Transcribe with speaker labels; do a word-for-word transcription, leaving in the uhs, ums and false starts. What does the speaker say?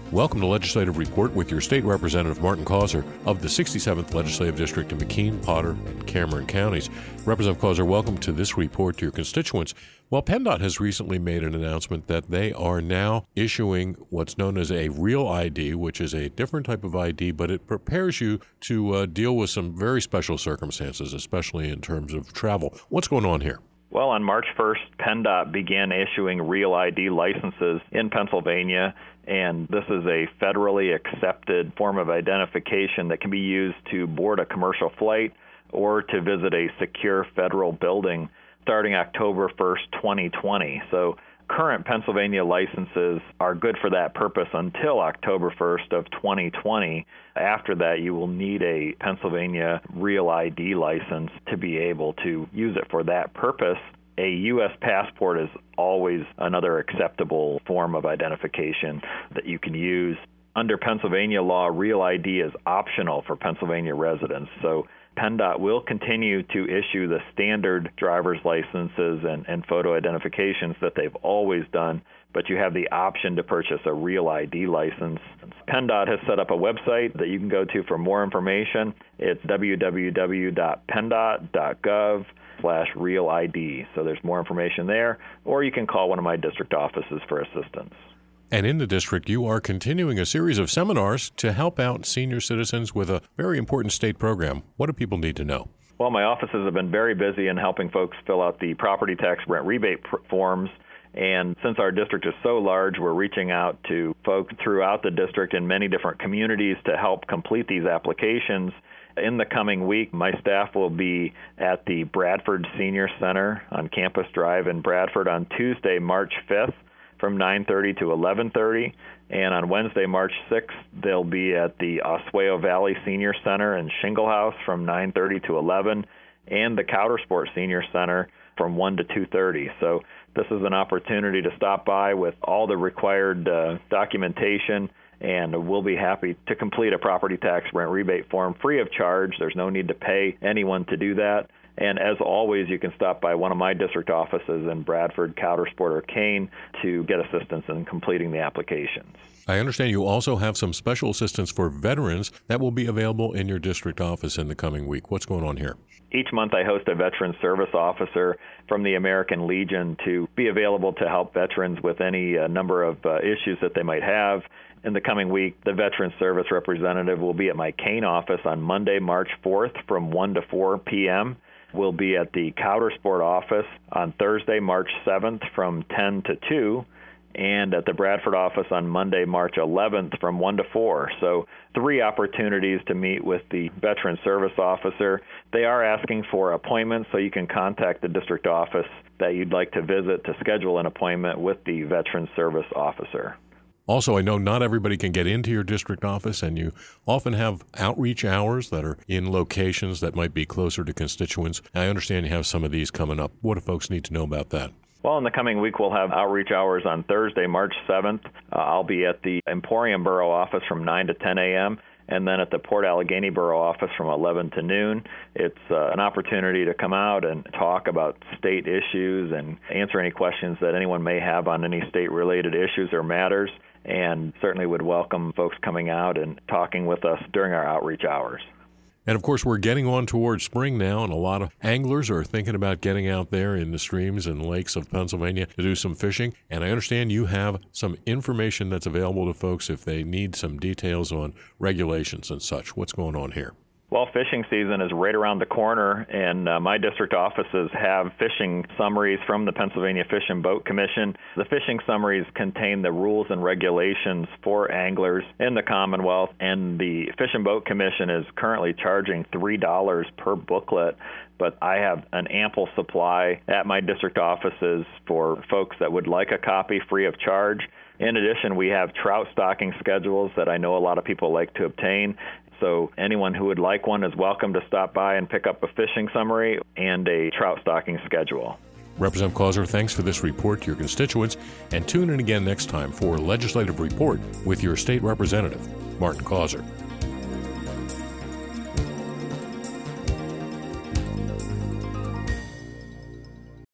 Speaker 1: Welcome to Legislative Report with your State Representative Martin Causer of the sixty-seventh Legislative District in McKean, Potter, and Cameron counties. Representative Causer, welcome to this report to your constituents. Well, PennDOT has recently made an announcement that they are now issuing what's known as a Real I D, which is a different type of I D, but it prepares you to uh, deal with some very special circumstances, especially in terms of travel. What's going on here?
Speaker 2: Well, on March first, PennDOT began issuing Real I D licenses in Pennsylvania, and this is a federally accepted form of identification that can be used to board a commercial flight or to visit a secure federal building starting October first, twenty twenty. So current Pennsylvania licenses are good for that purpose until October first of twenty twenty. After that, you will need a Pennsylvania Real I D license to be able to use it for that purpose. A U S passport is always another acceptable form of identification that you can use. Under Pennsylvania law, Real I D is optional for Pennsylvania residents. So PennDOT will continue to issue the standard driver's licenses and, and photo identifications that they've always done, but you have the option to purchase a Real I D license. PennDOT has set up a website that you can go to for more information. It's w w w dot penndot dot gov slash real I D. So there's more information there, or you can call one of my district offices for assistance.
Speaker 1: And in the district, you are continuing a series of seminars to help out senior citizens with a very important state program. What do people need to know?
Speaker 2: Well, my offices have been very busy in helping folks fill out the property tax rent rebate pr- forms. And since our district is so large, we're reaching out to folks throughout the district in many different communities to help complete these applications. In the coming week, my staff will be at the Bradford Senior Center on Campus Drive in Bradford on Tuesday, March fifth from nine thirty to eleven thirty. And on Wednesday, March sixth, they'll be at the Oswego Valley Senior Center in Shingle House from nine thirty to eleven, and the Coudersport Senior Center from one to two thirty. So this is an opportunity to stop by with all the required uh, documentation, and we'll be happy to complete a property tax rent rebate form free of charge. There's no need to pay anyone to do that. And as always, you can stop by one of my district offices in Bradford, Coudersport, or Kane to get assistance in completing the applications.
Speaker 1: I understand you also have some special assistance for veterans that will be available in your district office in the coming week. What's going on here?
Speaker 2: Each month I host a veteran service officer from the American Legion to be available to help veterans with any uh, number of uh, issues that they might have. In the coming week, the Veteran Service Representative will be at my Kane office on Monday, March fourth from one to four p.m. We'll be at the Coudersport office on Thursday, March seventh from ten to two, and at the Bradford office on Monday, March eleventh from one to four. So three opportunities to meet with the Veteran Service Officer. They are asking for appointments, so you can contact the district office that you'd like to visit to schedule an appointment with the Veteran Service Officer.
Speaker 1: Also, I know not everybody can get into your district office, and you often have outreach hours that are in locations that might be closer to constituents. I understand you have some of these coming up. What do folks need to know about that?
Speaker 2: Well, in the coming week, we'll have outreach hours on Thursday, March seventh. Uh, I'll be at the Emporium Borough office from nine to ten a.m., and then at the Port Allegheny Borough office from eleven to noon. It's uh, an opportunity to come out and talk about state issues and answer any questions that anyone may have on any state-related issues or matters, and certainly would welcome folks coming out and talking with us during our outreach hours.
Speaker 1: And of course, we're getting on towards spring now, and a lot of anglers are thinking about getting out there in the streams and lakes of Pennsylvania to do some fishing. And I understand you have some information that's available to folks if they need some details on regulations and such. What's going on here?
Speaker 2: Well, fishing season is right around the corner, and uh, my district offices have fishing summaries from the Pennsylvania Fish and Boat Commission. The fishing summaries contain the rules and regulations for anglers in the Commonwealth, and the Fish and Boat Commission is currently charging three dollars per booklet, but I have an ample supply at my district offices for folks that would like a copy free of charge. In addition, we have trout stocking schedules that I know a lot of people like to obtain. So anyone who would like one is welcome to stop by and pick up a fishing summary and a trout stocking schedule.
Speaker 1: Representative Causer, thanks for this report to your constituents, and tune in again next time for Legislative Report with your state representative, Martin Causer.